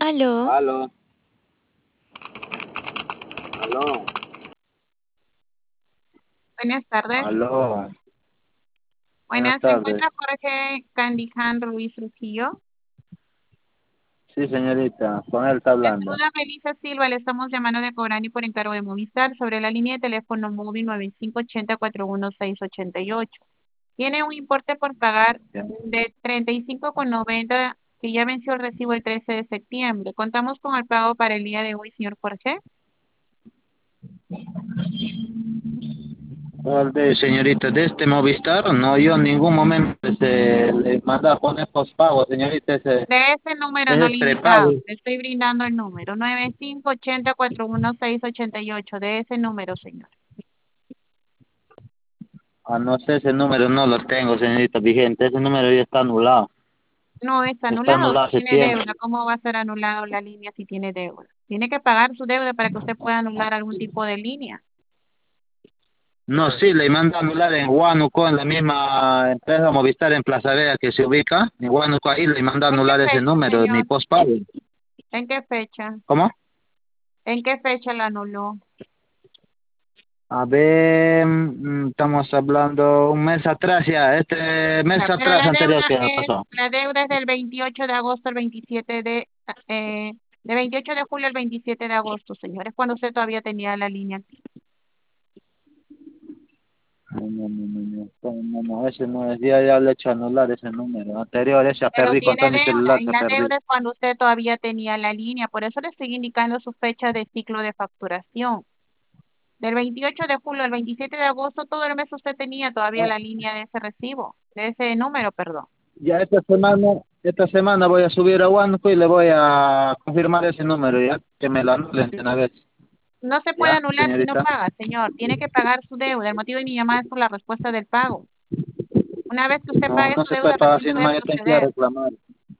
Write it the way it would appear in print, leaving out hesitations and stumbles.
Aló, Aló, aló, Buenas tardes. aló. Buenas Buenas, se tardes. encuentra Jorge Candiján Ruiz Trujillo. Sí, señorita, con él está Le hablando. saluda Melissa Silva, le estamos llamando de Corani por encargo de Movistar sobre la línea de teléfono móvil 9580-41688. Tiene un importe por pagar Bien. de 35,90 que ya venció el recibo el 13 de septiembre. Contamos con el pago para el día de hoy, señor Jorge. Señorita, de este Movistar, no, yo en ningún momento se le manda a poner postpago, señorita, De ese número ese no es prepago. limitado, le estoy brindando el número 9580-41688, de ese número, señor. Ah, no sé, ese número no lo tengo, señorita, vigente, ese número ya está anulado. No es Está anulado, anulado si hace tiene tiempo. deuda. ¿Cómo va a ser anulado la línea si tiene deuda? Tiene que pagar su deuda para que usted pueda anular algún tipo de línea. No, sí, le manda a anular en Huánuco, en la misma empresa Movistar en Plaza Vea que se ubica. En Huánuco ahí le manda a ¿En qué anular ese fecha, número, mi señor? postpago. ¿En qué fecha? ¿Cómo? ¿En qué fecha la anuló? A ver, estamos hablando un mes atrás ya, este mes Ya, pero atrás anterior que pasó. la deuda es del 28 de agosto al 27 de 28 de julio al 27 de agosto, señor. Es cuando usted todavía tenía la línea activa. No, no, no, no, no, no, no, ese no es, ya le he hecho anular ese número anterior, ese Pero perdí con tiene todo mi deuda celular, y se la perdí. deuda es cuando usted todavía tenía la línea. Por eso le estoy indicando su fecha de ciclo de facturación. Del 28 de julio al 27 de agosto, todo el mes usted tenía todavía Ah, la línea de ese recibo, de ese número, perdón. ya esta semana voy a subir a Huánuco y le voy a confirmar ese número, ya, que me lo anulen de una vez. No se puede ¿Ya, anular si no señorita? paga, señor. Tiene que pagar su deuda. El motivo de mi llamada es por la respuesta del pago. Una vez que usted No, pague no su se deuda, puede pagar recién así puede nomás, yo tengo que ir a proceder. reclamar.